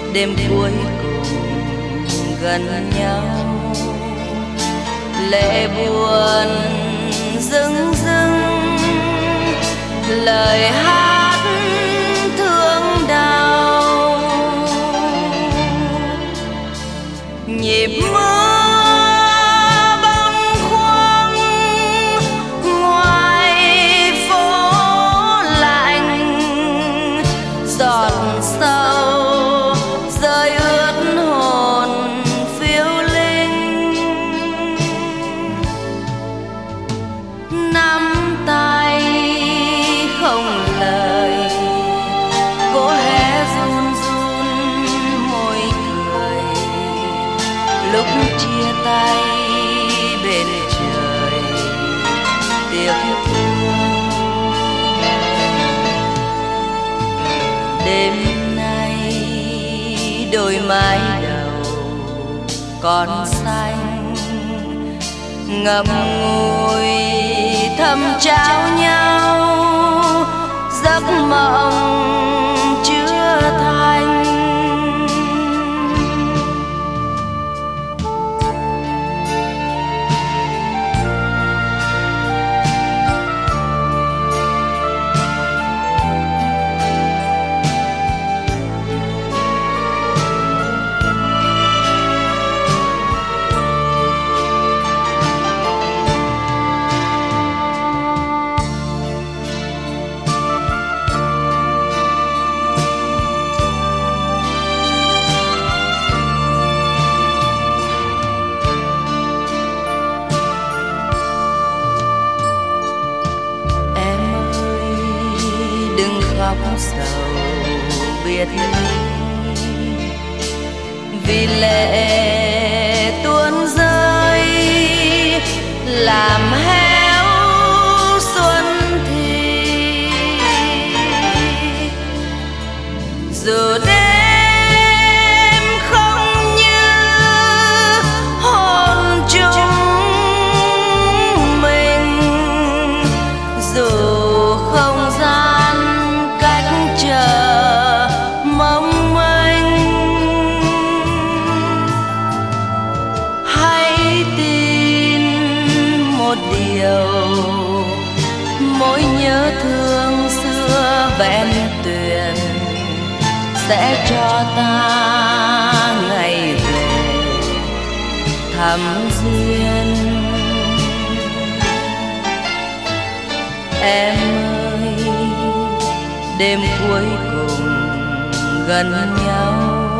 đêm cuối cùng gần nhau, lệ buồn rưng rưng, lời hát thương đau, nhịp mưa bâng khuâng ngoài phố lạnh, giọt sâu rơi ướt hồn phiêu linh, nắm tay không lời, cô hé run run môi cười, lúc chia tay bên trời tiếc thương. Đêm nay đôi mái đầu còn xanh, ngậm ngùi thầm trao nhau giấc mộng chưa thành. Đừng khóc sầu biệt ly, vì lệ tuôn rơi làm héo xuân thì. Dù đêm không như hồn chung mình, dù không gian mong manh, hãy tin một điều, mỗi nhớ thương xưa vẹn tuyền sẽ cho ta ngày về thăm duyên. Em ơi, đêm cuối cùng gần nhau,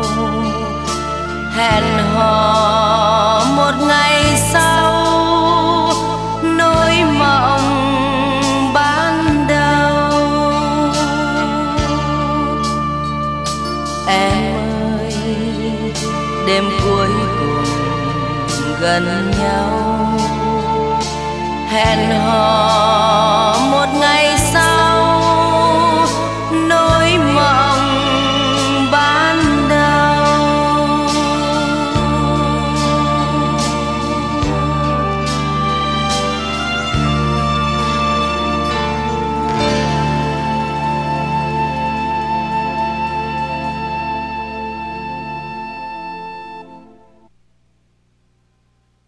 hẹn hò một ngày sau nỗi mộng ban đầu. Em ơi, đêm cuối cùng gần nhau, hẹn hò